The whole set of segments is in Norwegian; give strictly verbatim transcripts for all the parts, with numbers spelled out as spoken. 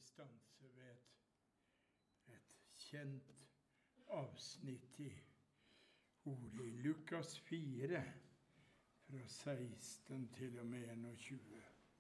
stanse ved et, et kjent avsnitt i ordet i Lukas fire, fra seksten til og med enogtjue.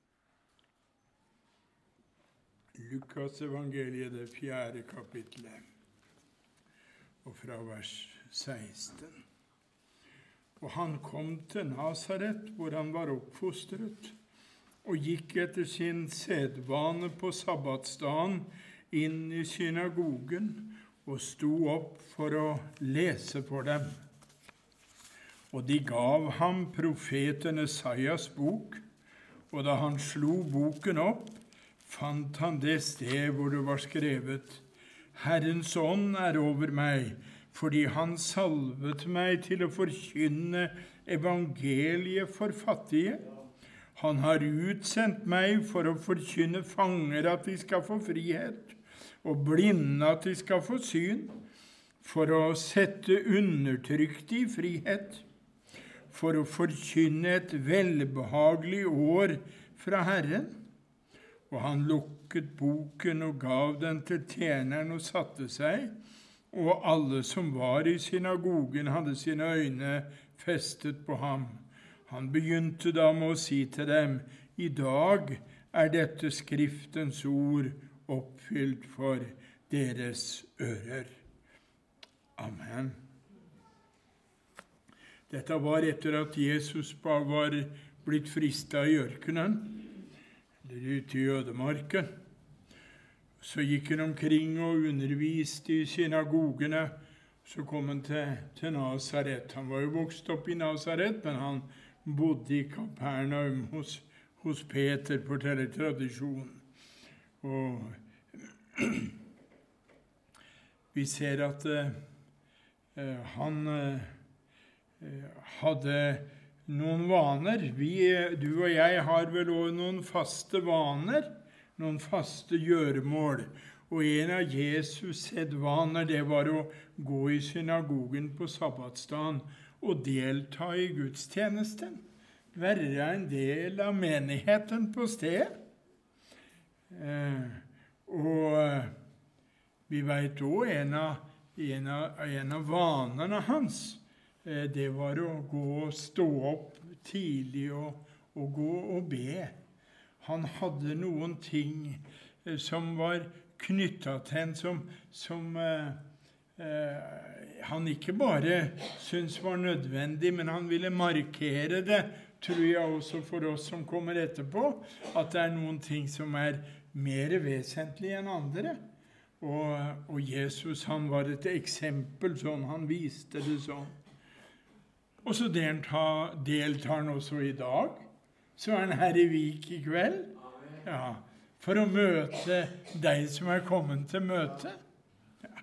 Lukas evangeliet, det fjerde kapitlet, og fra vers seksten. Og han kom til Nazaret, hvor han var oppfostret, og gikk etter sin sedvane på sabbatsdagen inn i synagogen og sto opp for å lese for dem. Og de gav ham profeten Esaias bok, og da han slo boken opp, fant han det sted hvor det var skrevet: Herrens ånd er over meg, fordi han salvet meg til å forkynne evangeliet for fattige. Han har utsendt meg for å forkynne fanger at de skal få frihet, og blinde at de skal få syn, for å sette undertrykte i frihet, for å forkynne et velbehagelig år fra Herren. Og han lukket boken og gav den til tjeneren og satte seg, og alle som var i synagogen hadde sine øyne festet på ham. Han begynte da med å si til dem: I dag er dette skriftens ord oppfylt for deres ører. Amen. Dette var etter at Jesus var blitt fristet i ørkenen, eller ute i ødemarken. Så gikk han omkring og underviste i synagogene. Så kom han til, til Nazaret. Han var jo vokst opp i Nazaret, men han bodde i Kapernaum hos, hos Peter, forteller tradisjonen. Og vi ser at eh, han eh, hadde noen vaner. Vi, du og jeg har vel også noen faste vaner, noen faste gjøremål. Og en av Jesus' sedvaner, det var å gå i synagogen på sabbatsdagen og delta i gudstjenesten. Være en del av menigheten på stedet. Eh, og vi vet også en av, en av, en av vanene hans, eh, det var å gå og stå opp tidlig og, og gå og be. Han hadde noen ting eh, som var knyttet til en som, som eh, eh, han ikke bare syntes var nødvendig, men han ville markere det, tror jeg også for oss som kommer etterpå, at det er noen ting som er mer vesentlige enn andre. Og, og Jesus, han var et eksempel sånn, han viste det sånn. Og så deltar, deltar han også i dag. Så er han her i Vik i kveld. Ja, for å møte deg som er kommet til møte. Ja,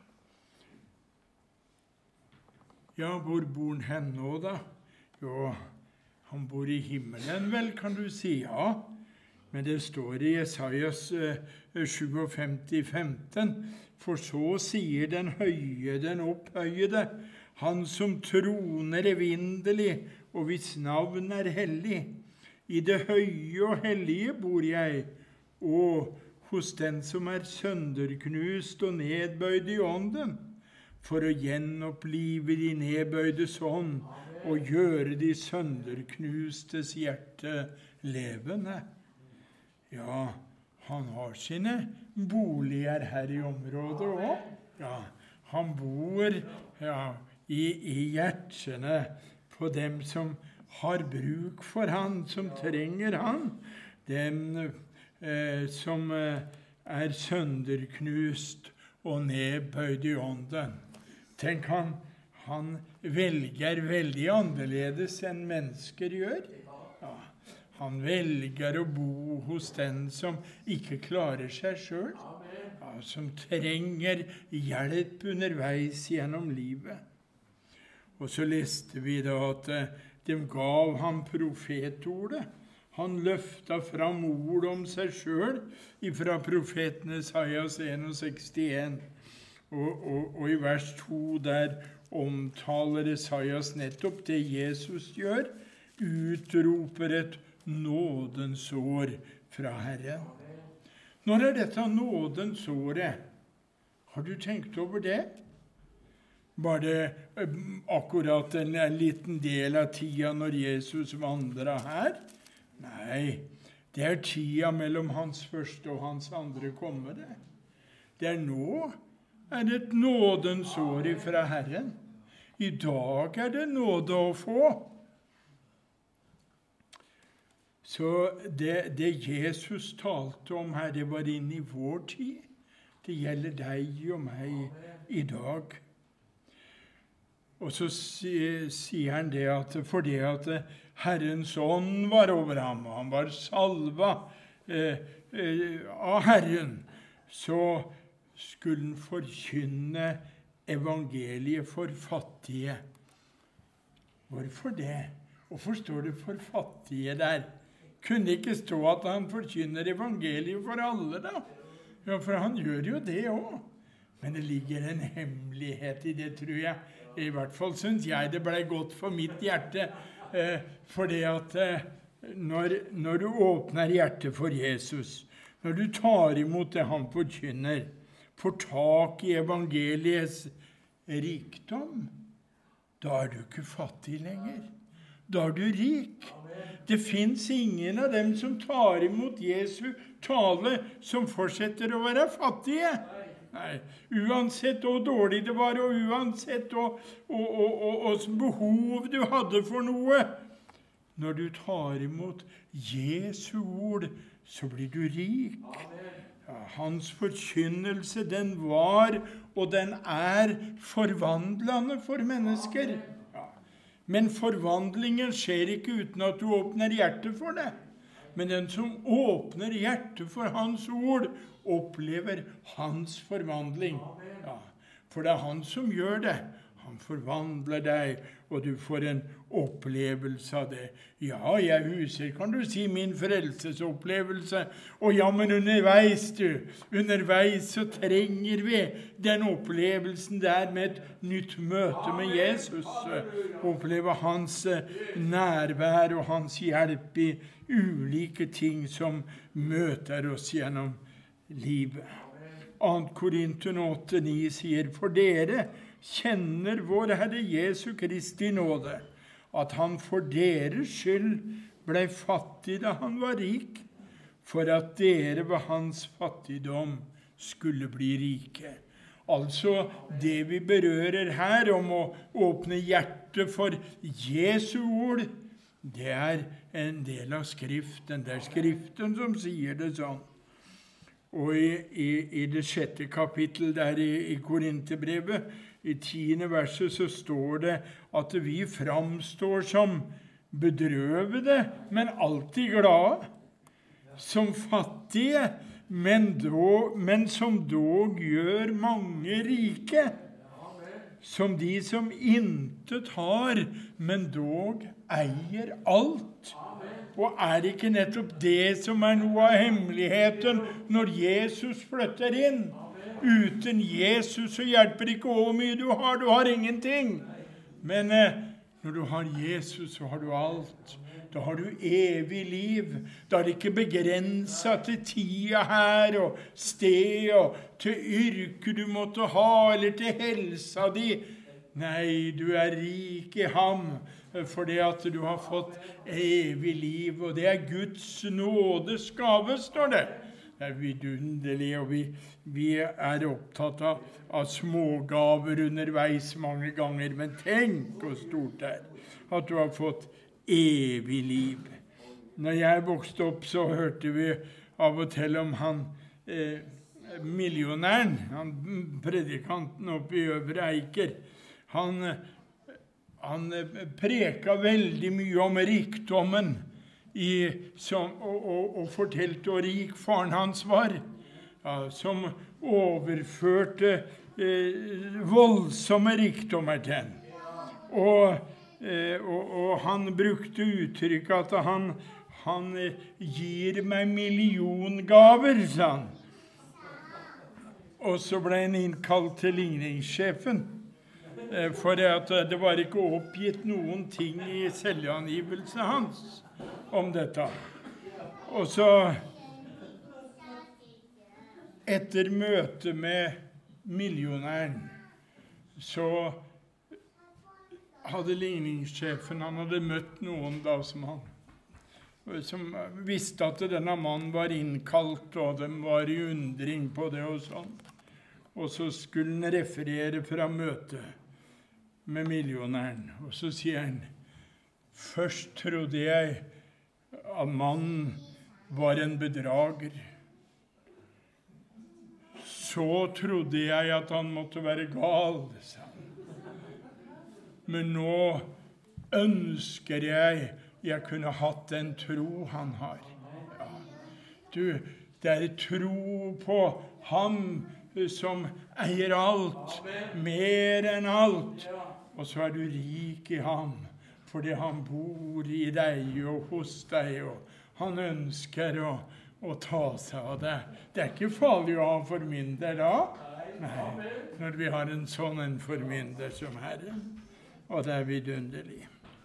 ja hvor bor han hen nå da? Jo, han bor i himmelen vel, kan du si, ja. Men det står i Esaias eh, femtisju, femten, for så sier den høye, den opphøyede, han som troner evinnelig, og hvis navn er hellig. I det høye og hellige bor jeg, og hos den som er sønderknust og nedbøyd i ånden, for å gjenopplive de nedbøydes ånd, og gjøre de sønderknustes hjerte levende. Ja, han har sine boliger her i området også. Ja, han bor ja, i, i hjertene på dem som har bruk for han, som trenger han. Dem eh, som eh, er sønderknust og nedbøyd i ånden. Tenk, han, han velger veldig annerledes enn mennesker gjør. Ja, han velger å bo hos den som ikke klarer seg selv, ja, som trenger hjelp underveis gjennom livet. Og så leste vi da at de gav ham profetordet. Han løftet fram ord om seg selv fra profeten Esaias sekstién. Og, og, og i vers to der omtaler Esaias nettopp det Jesus gjør, utroper et nådens år fra Herren. Når er dette nådens året? Har du tenkt over det? Var det akkurat en, en liten del av tida når Jesus vandret her? Nei, det er tida mellom hans første og hans andre komme det. Det er nå er det et nådens år fra Herren. I dag er det nåde å få. Så det, det Jesus talte om her, det var inn i vår tid. Det gjelder deg og meg i dag. Og så sier han det at fordi at Herrens ånd var over ham, og han var salva eh, eh, av Herren, så skulle han forkynne evangeliet for fattige. Hvorfor det? Hvorfor står det for fattige der? Kunne ikke stå at han forkynner evangeliet for alle, da? Ja, for han gjør jo det også. Men det ligger en hemmelighet i det, tror jeg. I hvert fall synes jeg det ble godt for mitt hjerte. Eh, for det at eh, når, når du åpner hjertet for Jesus, når du tar imot det han forkynner, får tak i evangeliets rikdom, da er du ikke fattig lenger. Da er du rik. Det finnes ingen av dem som tar imot Jesu tale som fortsetter å være fattige. Nei, uansett hvor dårlig det var, og uansett og, og, og, og, og behov du hadde for noe. Når du tar imot Jesu ord, så blir du rik. Ja, hans forkynnelse, den var, og den er forvandlende for mennesker. Men forvandlingen skjer ikke uten at du åpner hjertet for det. Men den som åpner hjertet for hans ord, opplever hans forvandling. Ja, for det er han som gjør det. Han forvandler deg, og du får en opplevelse av det. Ja, jeg husker, kan du si, min frelsesopplevelse. Og ja, men underveis, du. Underveis så trenger vi den opplevelsen der med et nytt møte med Jesus. Oppleve hans nærvær og hans hjelp i ulike ting som møter oss gjennom livet. Annet Korinton åtte ni sier, for dere kjenner vår Herre Jesu Kristi nåde, at han for deres skyld ble fattig da han var rik, for at dere ved hans fattigdom skulle bli rike. Altså, det vi berører her om å åpne hjertet for Jesu ord, det er en del av Skriften. Det er Skriften som sier det sånn. Og i, i, i det sjette kapittel der i, i Korinterbrevet, i tiende verset, så står det at vi framstår som bedrøvede, men alltid glade. Som fattige, men, dog, men som dog gjør mange rike. Som de som intet har, men dog eier alt. Og er det ikke nettopp det som er noe av hemmeligheten når Jesus flytter inn? Uten Jesus så hjelper ikke hvor mye du har. Du har ingenting. Men eh, når du har Jesus, så har du alt. Da har du evig liv. Da er det ikke begrenset til tida her og sted og til yrke du måtte ha, eller til helsa di. Nei, du er rik i ham, fordi at du har fått evig liv, og det er Guds nådes gave, står det. Det er vidunderlig, og vi, vi er opptatt av, av smågaver underveis mange ganger, men tenk hvor stort det er, at du har fått evig liv. Når jeg vokste opp, så hørte vi av og til om han eh, millionæren, han predikanten oppe i Øvre Eiker. Han, han preka veldig mye om rikdommen i, som, og, og, og fortalte hvor rik faren hans var, ja, som overførte eh, voldsomme rikdommer til han. Og, eh, og, og han brukte uttrykket at han, han gir meg milliongaver, sa han. Og så ble han innkalt til ligningssjefen. For det var ikke oppgitt noen ting i selvangivelse hans om dette. Og så, etter møtet med millionæren, så hadde ligningssjefen, han hadde møtt noen da som han, som visste at denne mannen var innkalt, og de var i undring på det og sånn. Og så skulle han referere fra møtet med millionæren. Og så sier han, først trodde jeg at mannen var en bedrager. Så trodde jeg at han måtte være gal, sa han. Men nå ønsker jeg jeg kunne hatt den tro han har. Ja. Du, det er tro på ham som eier alt, mer enn alt. Og så er du rik i ham, fordi han bor i deg og hos deg, og han ønsker å, å ta seg av det. Det er ikke farlig å ha formynder da. Nei, når vi har en sånn en formynder som Herren, og det er vidunderlig.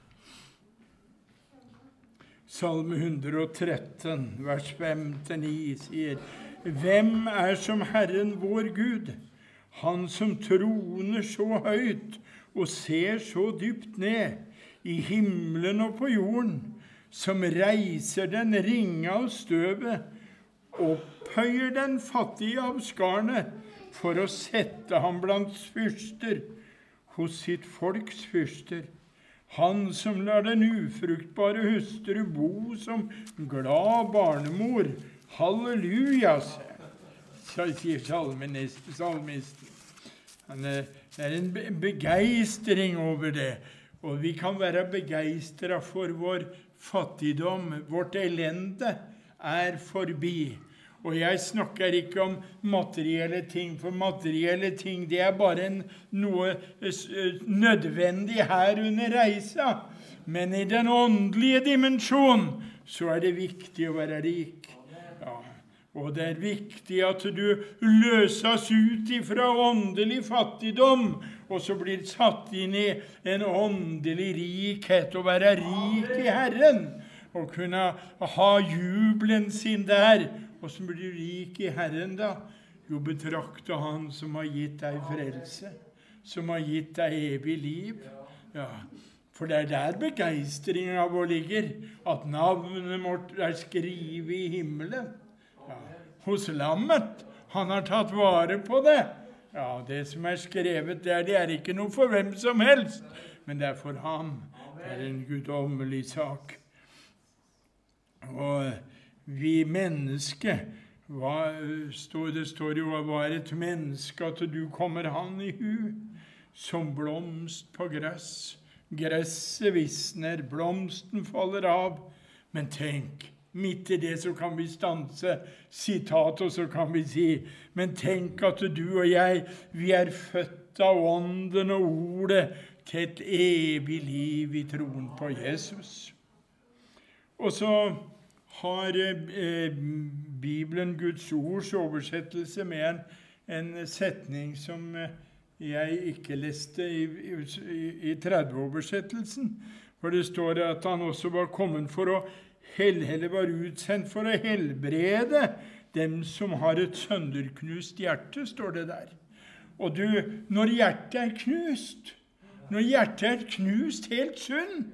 Salme hundre og tretten, vers fem til ni sier, hvem er som Herren vår Gud, han som troner så høyt og ser så dypt ned i himmelen og på jorden, som reiser den ringe av støvet, opphøyer den fattige av skarne, for å sette ham blant fyrster, hos sitt folks fyrster. Han som lar den ufruktbare hustru bo som glad barnemor. Halleluja, sier salmisten. Det er en begeistring over det. Og vi kan være begeistret for vår fattigdom. Vårt elende er forbi. Og jeg snakker ikke om materielle ting, for materielle ting, det er bare en, noe nødvendig her under reisa. Men i den åndelige dimensjon, så er det viktig å være rik. Ja. Og det er viktig at du løses ut ifra åndelig fattigdom, og så blir satt inn i en åndelig rikhet, og være rik i Herren, og kunne ha jubelen sin der. Og som blir rik i Herren da? Jo, betrakte han som har gitt deg frelse, som har gitt deg evig liv. Ja, for det er der begeistringen av vår ligger, at navnet vårt er skrevet i himmelen. Ja, hos lammet, han har tatt vare på det. Ja, det som er skrevet der, det er ikke noe for hvem som helst, men det er for ham. Det er en guddommelig sak. Og vi mennesker, hva, stod, det står jo, hva er et menneske at du kommer han i hu, som blomst på gress. Gresset visner, blomsten faller av. Men tenk, midt i det så kan vi stanse sitat, og så kan vi si, men tenk at du og jeg, vi er født av ånden og ordet til et evig liv i troen på Jesus. Og så har eh, Bibelen Guds ords oversettelse med en, en setning som eh, jeg ikke leste i, i, i tretti-oversettelsen. For det står at han også var kommet for å eller var utsendt for å helbrede dem som har et sønderknust hjerte, står det der. Og du, når hjertet er knust, når hjertet er knust helt sunn,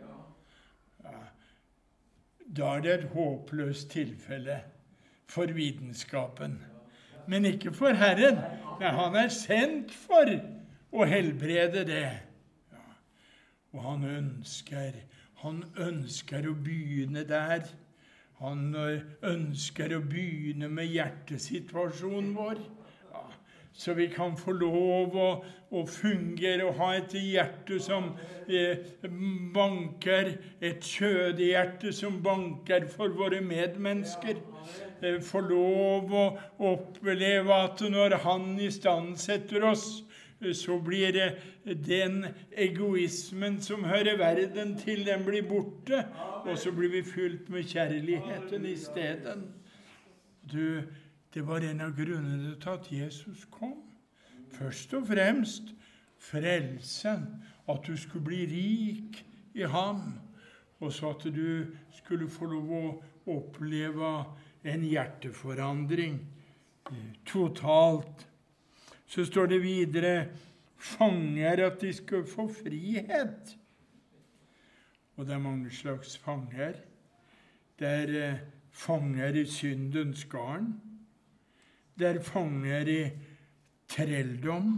da er det et håpløst tilfelle for vitenskapen. Men ikke for Herren. Nei, han er sendt for å helbrede det. Ja. Og han ønsker, han ønsker å begynne der. Han ønsker å begynne med hjertesituasjonen vår. Ja. Så vi kan få lov å, å fungere og ha et hjerte som eh, banker, et kjødig hjerte som banker for våre medmennesker. Eh, få lov å oppleve at når han i stand setter oss, så blir det den egoismen som hører verden til, den blir borte, og så blir vi fylt med kjærligheten i stedet. Du, det var en av grunnene til at Jesus kom. Først og fremst frelsen, at du skulle bli rik i ham, og så at du skulle få lov å oppleve en hjerteforandring. totalt. Så står det videre fanger, at de skal få frihet. Og det er mange slags fanger. Det er eh, fanger i syndens garn. Det er fanger i trelldom,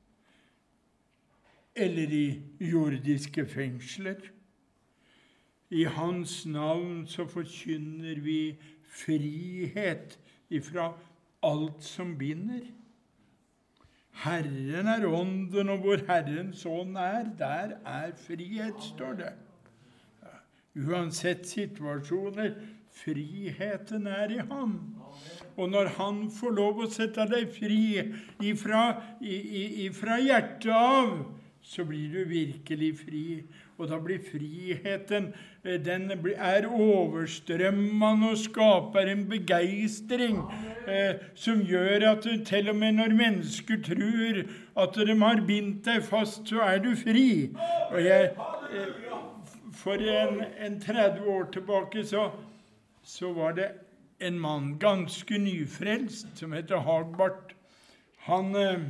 eller i jordiske fengsler. I hans navn så forkynner vi frihet ifra alt som binder. Herren er ånden, og hvor Herrens ånd er, der er frihet, står det. Uansett situasjoner, friheten er i ham. Og når han får lov å sette deg fri ifra, ifra hjertet av, så blir du virkelig fri. Og da blir friheten, den er overstrømmende og skaper en begeistring eh, som gjør at du, til og med når mennesker tror at de har bindt deg fast, så er du fri. Og jeg, eh, for en, en tretti år tilbake så, så var det en mann, ganske nyfrelst, som heter Hagbart. Han eh,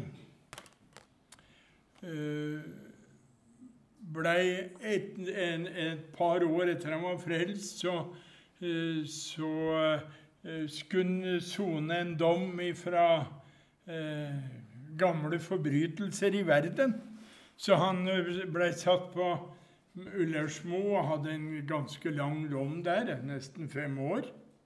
eh, ble et, en, et par år etter han var frelst, så, så skulle han sone en dom fra eh, gamle forbrytelser i verden. Så han ble satt på Ullersmo og hadde en ganske lang dom der, nesten fem år.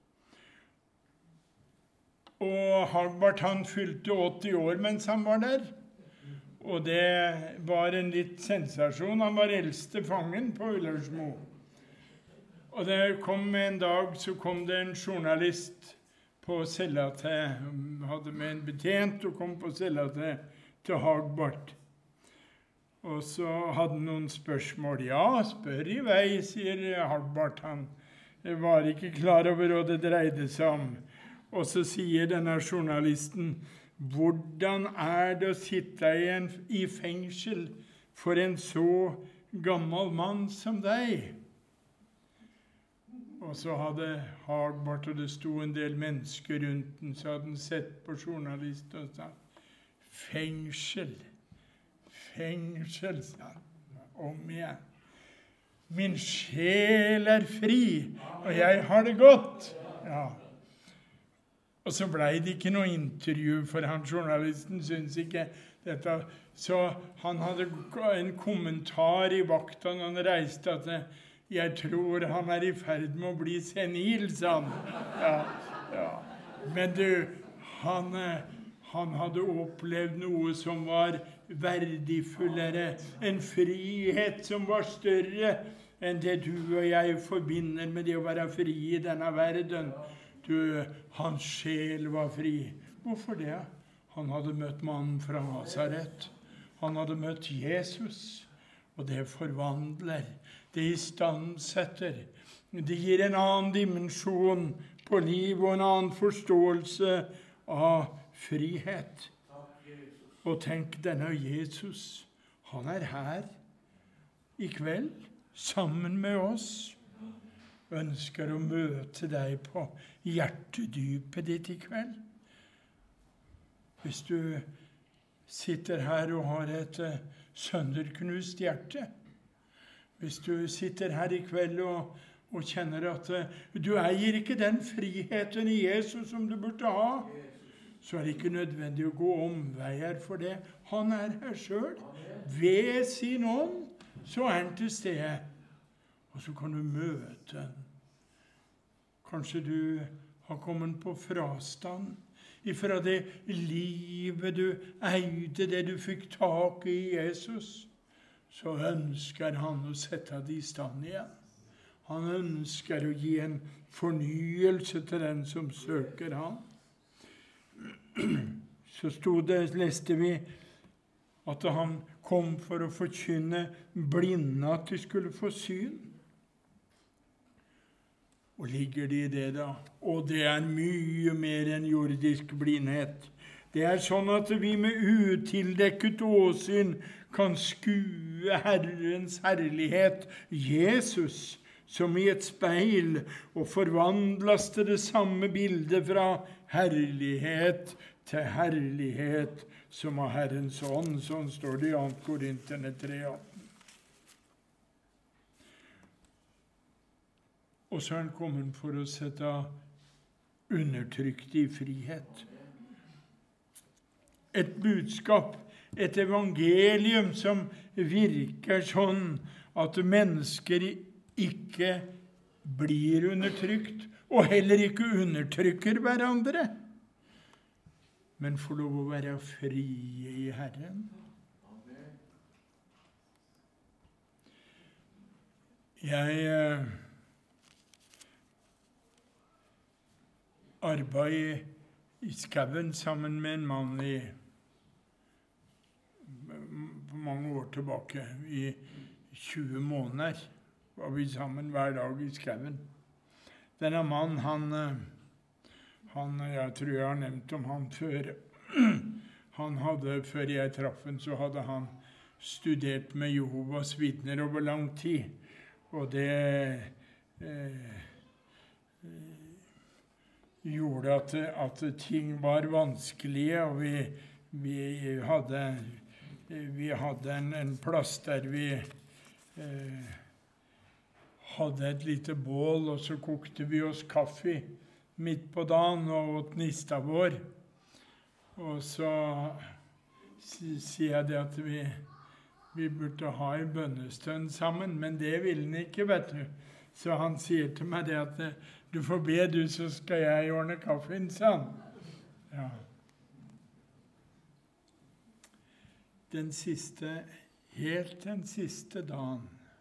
Og Hagbart han fylte åtti år mens han var der. Og det var en litt sensasjon. Han var eldste fangen på Ullersmo. Og det kom en dag, så kom det en journalist på cella til, hadde med en betjent og kom på cella til, til Hagbart. Og så hadde han noen spørsmål. Ja, spør i vei, sier Hagbart. Han var ikke klar over hva det dreide seg om. Og så sier denne journalisten, hvordan er det å sitte i, en, i fengsel for en så gammel mann som deg? Og så hadde Hagbart, og det sto en del mennesker rundt den, så hadde han sett på journalisten og sagt, fengsel, fengsel, sa han, om igjen. Min sjel er fri, og jeg har det godt. Ja. Og så ble det ikke noe intervju, for han journalisten syntes ikke dette. Så han hadde en kommentar i vakta når han reiste at jeg tror han er i ferd med å bli senil, sa han. Ja, ja. Men du, han, han hadde opplevd noe som var verdifullere, en frihet som var større enn det du og jeg forbinder med det å være fri i denne verden. Du, hans sjel var fri. Hvorfor det? Han hadde møtt mannen fra Nazaret. Han hadde møtt Jesus. Og det forvandler. Det istandsetter. Det gir en annen dimensjon på liv og en annen forståelse av frihet. Og tenk, denne Jesus, han er her i kveld sammen med oss. Ønsker å møte deg på hjertedypet ditt i kveld. Hvis du sitter her og har et uh, sønderknust hjerte, hvis du sitter her i kveld og, og kjenner at uh, du eier ikke den friheten i Jesus som du burde ha, så er det ikke nødvendig å gå omveier for det. Han er her selv. Ved sin ånd, så er han til stede. Og så kan du møte den. Kanskje du har kommet på frastand ifra det livet du eide, det du fikk tak i Jesus. Så ønsker han å sette det i stand igjen. Han ønsker å gi en fornyelse til den som søker han. Så stod det, leste vi, at han kom for å forkynne blinde at de skulle få syn. Og ligger det i det da? Og det er mye mer enn jordisk blindhet. Det er sånn at vi med utildekket åsyn kan skue Herrens herlighet, Jesus, som i et speil, og forvandles til det samme bildet fra herlighet til herlighet, som av Herrens ånd. Sånn står det i andre Korinterne tre atten. Og så er han kommet for å sette undertrykte i frihet. Et budskap, et evangelium som virker sånn at mennesker ikke blir undertrykt, og heller ikke undertrykker hverandre, men får lov å være frie i Herren. Jeg eh, arbeidet i skauen sammen med en mann i for mange år tilbake. I tjue måneder var vi sammen hver dag i skauen. Denne mannen, han, han, jeg tror jeg har nevnt om han før. Han hadde, før jeg traff han, så hadde han studert med Jehovas vitner over lang tid. Og det eh, gjorde at, at ting var vanskelige, og vi, vi hadde, vi hadde en, en plass der vi eh, hadde et lite bål, og så kokte vi oss kaffe midt på dagen og åt nista vår. Og så sier jeg det at vi, vi burde ha en bønnestund sammen, men det ville han ikke, vet du. Så han sier til meg det at du får be du, så skal jeg ordne kaffen, sa han. Ja. Den siste, helt den siste dagen,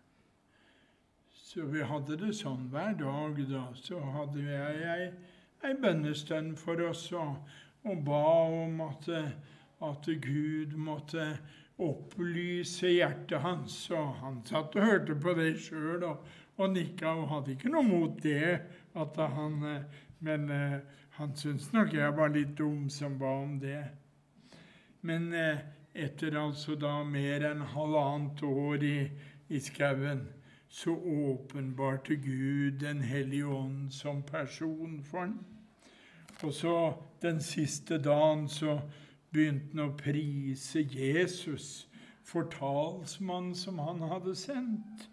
så vi hadde det sånn hver dag da, så hadde jeg en bønnestund for oss og, og ba om at, at Gud måtte opplyse hjertet hans, og han satt og hørte på det selv og, og nikket, og hadde ikke noe mot det, at han, men han syntes nok jeg var litt dum som ba om det. Men etter altså da mer enn halvannet år i, i skauen, så åpenbarte Gud den hellige ånd som person for han. Og så den siste dagen så begynte han å prise Jesus for talsmannen som han hadde sendt.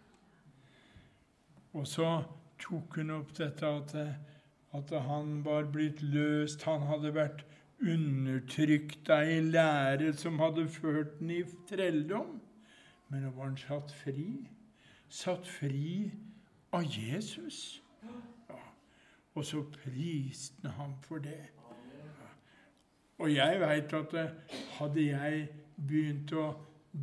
Og så tok han opp dette at, at han var blitt løst. Han hadde vært undertrykt av en lære som hadde ført han i trelldom. Men nå var han satt fri. Satt fri av Jesus. Ja. Og så priste han for det. Ja. Og jeg vet at hadde jeg begynt å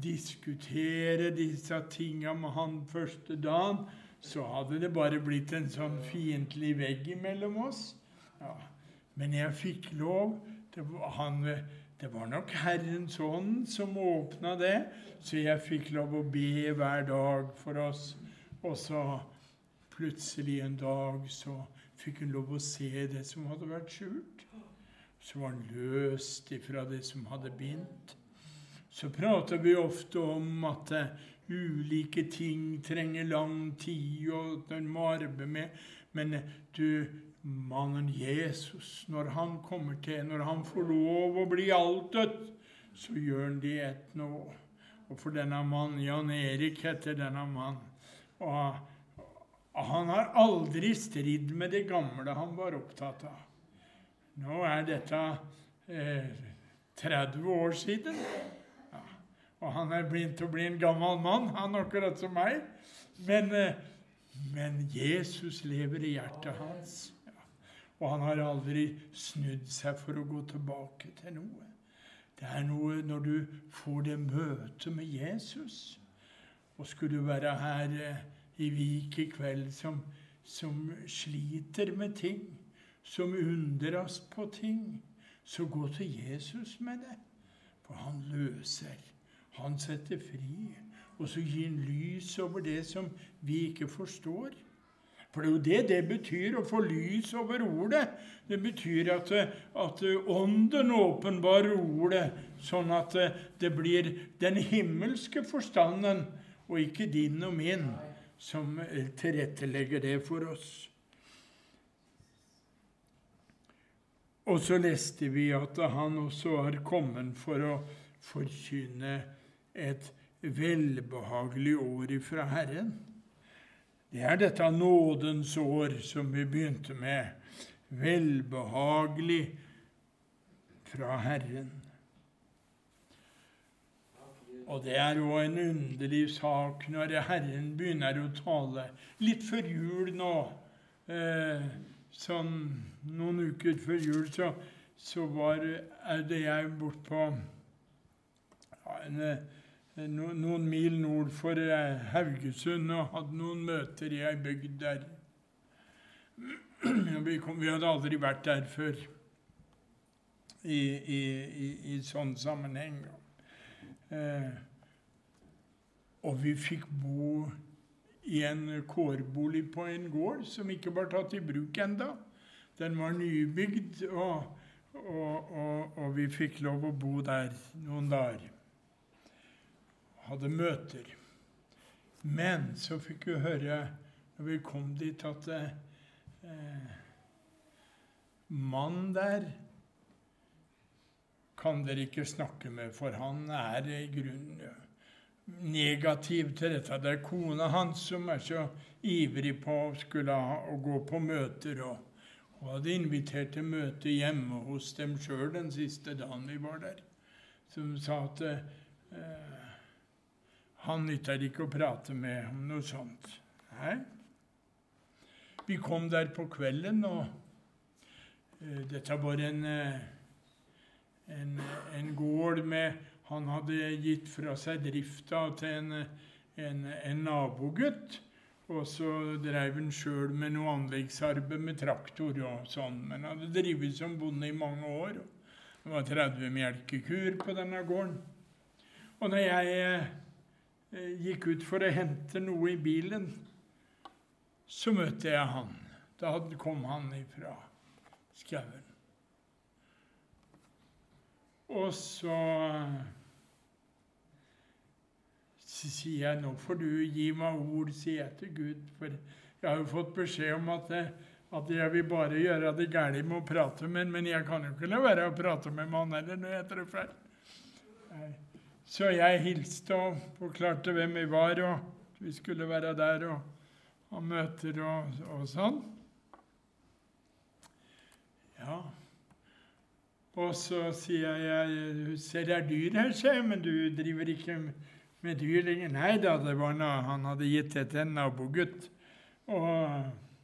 diskutere disse tingene med han første dagen, så hadde det bare blitt en sånn fiendtlig vegg mellom oss. Ja. Men jeg fikk lov. Det var, han, det var nok Herrens ånd som åpnet det, så jeg fikk lov å be hver dag for oss. Og så plutselig en dag så fikk han lov å se det som hadde vært skjult. Så var han løst ifra det som hadde bindt. Så prater vi ofte om at uh, ulike ting trenger lang tid, og den må arbeide med. Men uh, du, mannen Jesus, når han kommer til, når han får lov å bli altet, så gjør han det ett nå. Og for denne mann, Jan Erik heter denne mann, og, og han har aldri stridd med det gamle han var opptatt av. Nå er dette eh, tretti år siden, ja. Og han er begynt å bli en gammel mann, han akkurat som meg, men, eh, men Jesus lever i hjertet hans, ja. Og han har aldri snudd seg for å gå tilbake til noe. Det er noe når du får det møte med Jesus. Og skulle du være her eh, i Vik i kveld som, som sliter med ting, som undres på ting, så gå til Jesus med det. For han løser, han setter fri, og så gir han lys over det som vi ikke forstår. For det er jo det det betyr, å få lys over ordet. Det betyr at, at ånden åpenbarer ordet, sånn at det blir den himmelske forstanden, og ikke din og min, som tilrettelegger det for oss. Og så leste vi at han også har kommet for å forkynne et velbehagelig år fra Herren. Det er dette nådens år som vi begynte med. Velbehagelig fra Herren. Og det er jo en underlig sak når Herren begynner å tale. Litt før jul nå, eh, sånn noen uker før jul, så, så var det jeg bort på ja, en, no, noen mil nord for Haugesund og hadde noen møter i ei bygd der. Vi, kom, vi hadde aldri vært der før i, i, i, i sånn sammenheng. Eh, og vi fikk bo i en kårbolig på en gård som ikke var tatt i bruk enda. Den var nybygd, og, og, og, og vi fikk lov å bo der noen dager. Hadde møter. Men så fikk vi høre, når vi kom dit, at eh, mannen der kan dere ikke snakke med, for han er i grunnen negativ til dette. Det er kona hans som er så ivrig på å skulle ha, å gå på møter, og hun hadde invitert til møte hjemme hos dem selv den siste dagen vi var der, som sa at eh, han nytter ikke å prate med om noe sånt. Nei. Vi kom der på kvelden, og eh, dette var en eh, En, en gård med, han hadde gitt fra seg drifta til en, en, en nabogutt, og så drev han selv med noe anleggsarbeid med traktor og sånn, men han hadde drivet som bonde i mange år. Det var tretti melkekur på denne gården. Og når jeg eh, gikk ut for å hente noe i bilen, så møtte jeg han. Da kom han ifra skauen. Og så, så sier jeg, nå får du gi meg ord, sier jeg til Gud, for jeg har jo fått beskjed om at, det, at jeg vil bare gjøre det gærlig med å prate med han, men jeg kan jo ikke la være å prate med han eller når jeg treffer. Så jeg hilste og forklarte hvem vi var, og vi skulle være der og ha møter og, og sånn. Ja. Og så sier jeg, du ser det er dyr her, sier jeg, men du driver ikke med dyr lenger. Nei da, det var noe han hadde gitt det til en nabogutt. Og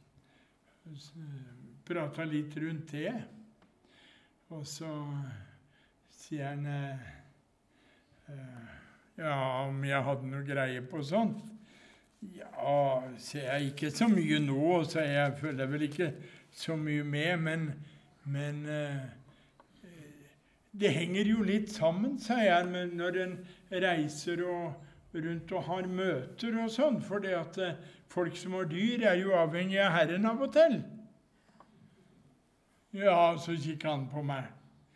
pratet litt rundt det. Og så sier han, ja, om jeg hadde noe greie på sånt. Ja, sier jeg, ikke så mye nå, så jeg føler vel ikke så mye med, men, men det henger jo litt sammen, sier jeg, men når en reiser og rundt og har møter og sånn, for det at folk som har dyr er jo avhengig av Herren av og til. Ja, så kikket han på meg.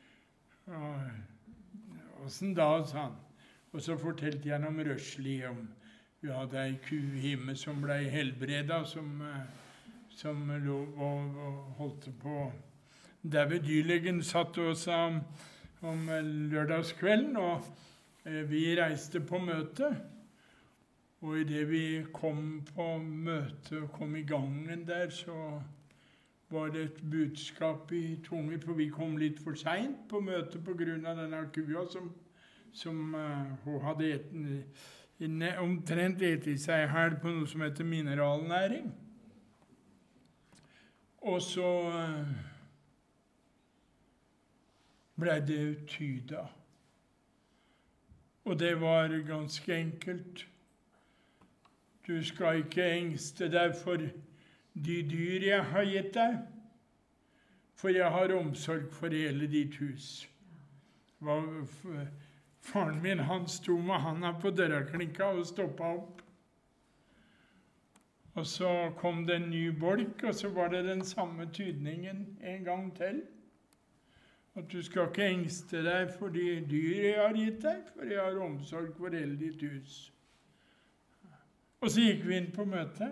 Åssen da, sa han. Og så fortalte jeg om Røsli, om vi hadde ei ku hjemme som ble helbreda, som, som lå og, og holdt på. Der ved dyrlegen satt og sa om lørdagskvelden, og eh, vi reiste på møte. Og i det vi kom på møte og kom i gangen der, så var det et budskap i tunge, for vi kom litt for sent på møte på grunn av denne kua som, som uh, hun hadde eten, inne, omtrent eti seg her på noe som heter mineralnæring. Og så uh, ble det tyda. Og det var ganske enkelt. Du skal ikke engste deg for de dyr jeg har gitt deg, for jeg har omsorg for hele ditt hus. Faren min, han sto med handa på døraklinka og stoppet opp. Og så kom det en ny bolk, og så var det den samme tydningen en gang til. At du skal ikke engste deg for de dyr jeg har gitt deg, for jeg har omsorg for hele ditt hus. Og så gikk vi inn på møtet.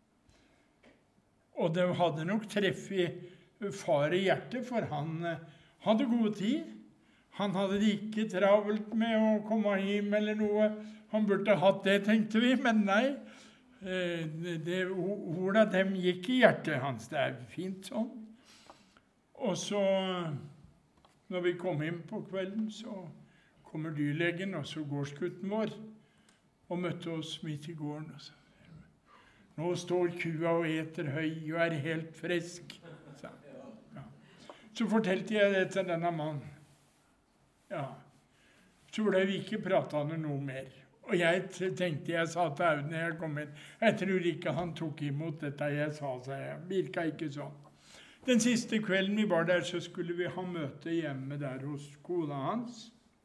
Og det hadde nok treffet far i hjertet, for han hadde god tid. Han hadde det ikke travelt med å komme hjem eller noe. Han burde hatt det, tenkte vi, men nei. Det, orda dem gikk i hjertet hans. Det er fint sånn. Og så, når vi kom inn på kvelden, så kommer dyrlegen, og så gårdsgutten vår, og møtte oss midt i gården. Og så, nå står kua og eter høy og er helt frisk. Så, ja. Så fortalte jeg det til denne mannen. Ja. Så ble vi ikke pratet noe mer. Og jeg tenkte, jeg sa til Aud når jeg kom inn, jeg tror ikke han tok imot dette jeg sa, så jeg virket ikke sånn. Den siste kvelden vi var der, så skulle vi ha møte hjemme der hos kona hans.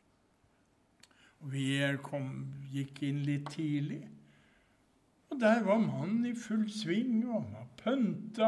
Og vi kom, gikk inn litt tidlig. Og der var mannen i full sving, og han var pønta,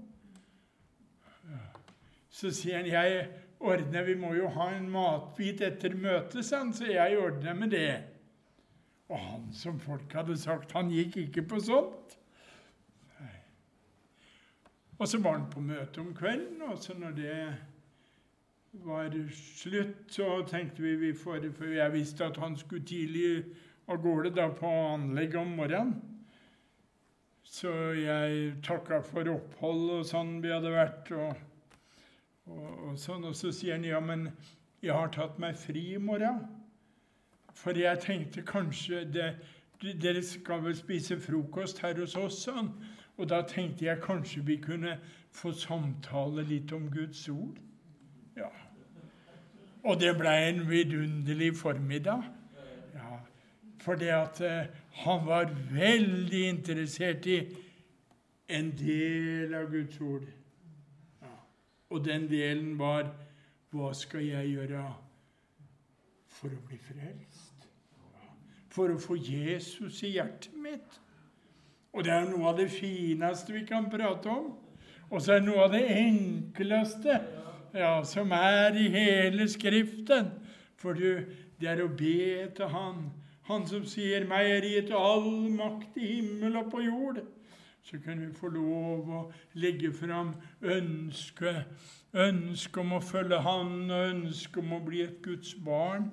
og ja. Så sier han, jeg ordner, vi må jo ha en matbit etter møtet, så jeg ordner med det. Og han, som folk hadde sagt, han gikk ikke på sånt. Nei. Og så var han på møte om kvelden, og så når det var slutt, så tenkte vi, vi får, for jeg visste at han skulle tidlig av gårde da på anlegget om morgenen. Så jeg takket for opphold og sånn vi hadde vært, og, og, og sånn. Og så sier han, ja, men jeg har tatt meg fri i morgen. For jeg tenkte kanskje, det, dere skal vel spise frokost her hos oss, sånn. Og da tenkte jeg kanskje vi kunne få samtale litt om Guds ord. Ja. Og det ble en vidunderlig formiddag. Ja. For det at eh, han var veldig interessert i en del av Guds ord. Ja. Og den delen var, hva skal jeg gjøre for å bli frelst? Ja. For å få Jesus i hjertet mitt. Og det er noe av det fineste vi kan prate om. Og så er det noe av det enkleste, ja, som er i hele Skriften. For du, det er å be til han. Han som sier, meg er gitt all makt i himmel og på jord. Så kan vi få lov å legge fram ønske, ønske om å følge han, og ønske om å bli et Guds barn.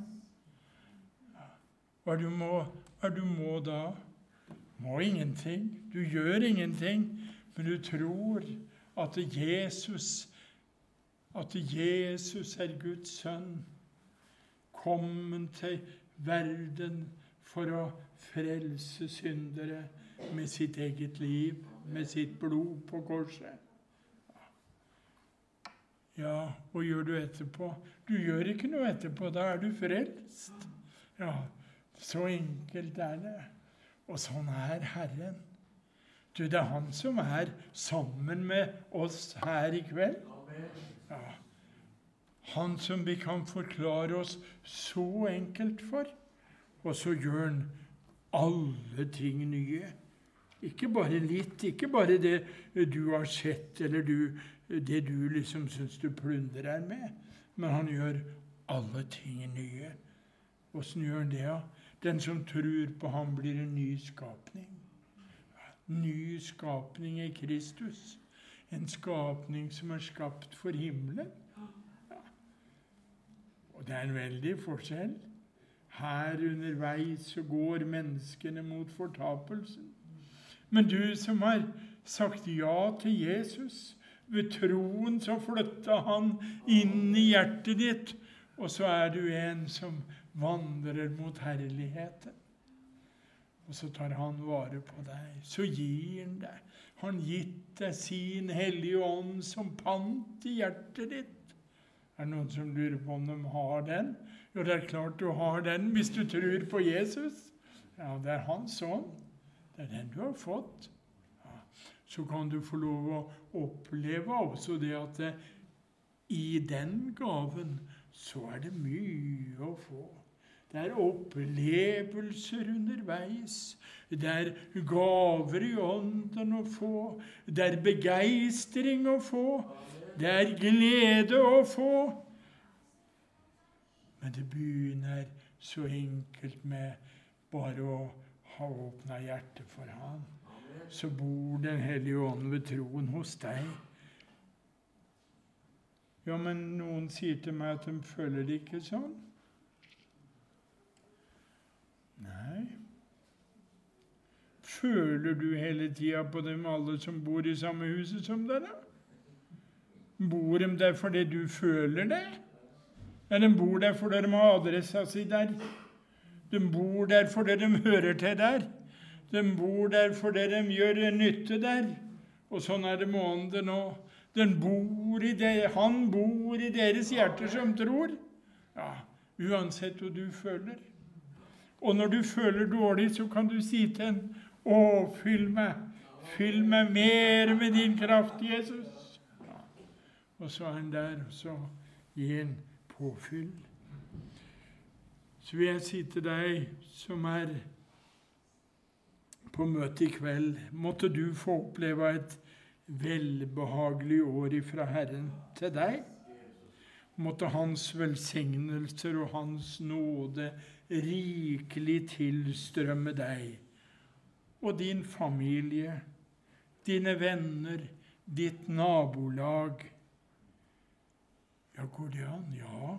Hva du må, hva du må da? Må ingenting. Du gjør ingenting, men du tror at Jesus, at Jesus er Guds sønn, kommet til verden for å frelse syndere med sitt eget liv, med sitt blod på korset. Ja, hva gjør du etterpå? Du gjør ikke noe etterpå, da er du frelst. Ja, så enkelt er det. Og sånn er Herren. Du, det er han som er sammen med oss her i kveld. Ja. Han som vi kan forklare oss så enkelt for. Og så gjør han alle ting nye. Ikke bare litt, ikke bare det du har sett, eller du, det du liksom synes du plundrer med. Men han gjør alle ting nye. Hvordan gjør han det? Ja? Den som tror på ham blir en ny skapning. Ny skapning i Kristus. En skapning som er skapt for himmelen. Ja. Og det er en veldig forskjell. Her underveis så går menneskene mot fortapelsen. Men du som har sagt ja til Jesus, ved troen så flytta han inn i hjertet ditt, og så er du en som vandrer mot herligheten. Og så tar han vare på deg. Så gir han deg. Han gitt deg sin hellige ånd som pant i hjertet ditt. Er det noen som lurer på om de har den? Jo, det er klart du har den hvis du tror på Jesus. Ja, det er hans ånd. Det er den du har fått. Ja. Så kan du få lov å oppleve også det at det, i den gaven så er det mye å få. Det er opplevelser underveis. Det er gaver i ånden å få. Det er begeistring å få. Det er glede å få. Men det begynner så enkelt med bare å har åpnet hjertet for han, så bor den hellige ånd ved troen hos deg. Ja, men noen sier til meg at de føler det ikke sånn. Nei. Føler du hele tiden på dem alle som bor i samme huset som deg da? Bor de der fordi du føler det? Eller de bor der fordi de har adressa si der? De bor der fordi de hører til der? De bor der fordi de gjør nytte der? Og sånn er det med ånden nå. Den bor i det, han bor i deres hjerter som tror. Ja, uansett hva du føler. Og når du føler dårlig, så kan du si til en, å, fyll meg, fyll meg mer med din kraft, Jesus. Ja. Og så er han der, og så gir han påfyll. Så vil jeg si til deg som er på møte i kveld, måtte du få oppleve et velbehagelig år ifra Herren til deg. Måtte hans velsignelser og hans nåde rikelig tilstrømme deg og din familie, dine venner, ditt nabolag. Ja, går det an? Ja.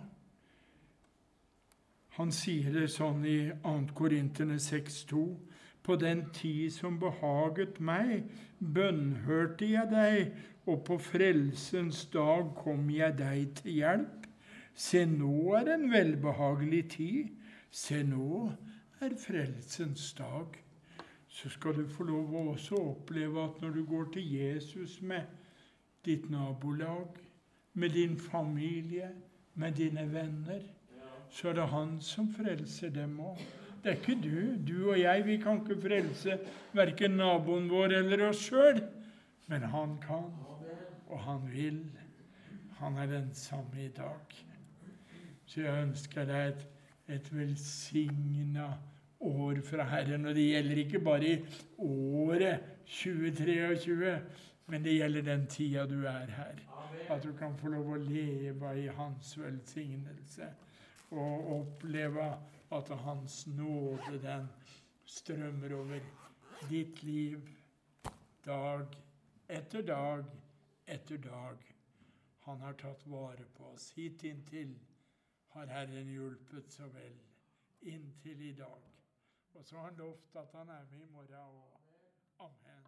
Han sier det sånn i andre Korinterne seks to. På den tid som behaget meg, bønnhørte jeg deg, og på frelsens dag kom jeg deg til hjelp. Se, nå er en velbehagelig tid. Se, nå er frelsens dag. Så skal du få lov å også oppleve at når du går til Jesus med ditt nabolag, med din familie, med dine venner, så er det han som frelser dem også. Det er ikke du. Du og jeg, vi kan ikke frelse hverken naboen vår eller oss selv. Men han kan, og han vil. Han er den samme i dag. Så jeg ønsker deg et, et velsignet år fra Herren. Og det gjelder ikke bare i året tjue treogtjue, men det gjelder den tida du er her. At du kan få lov å leve i hans velsignelse. Og oppleve at hans nåde, den strømmer over ditt liv dag etter dag etter dag. Han har tatt vare på oss. Hit inntil har Herren hjulpet så vel. Inntil i dag. Og så har han lovt at han er med i morgen. Og amen.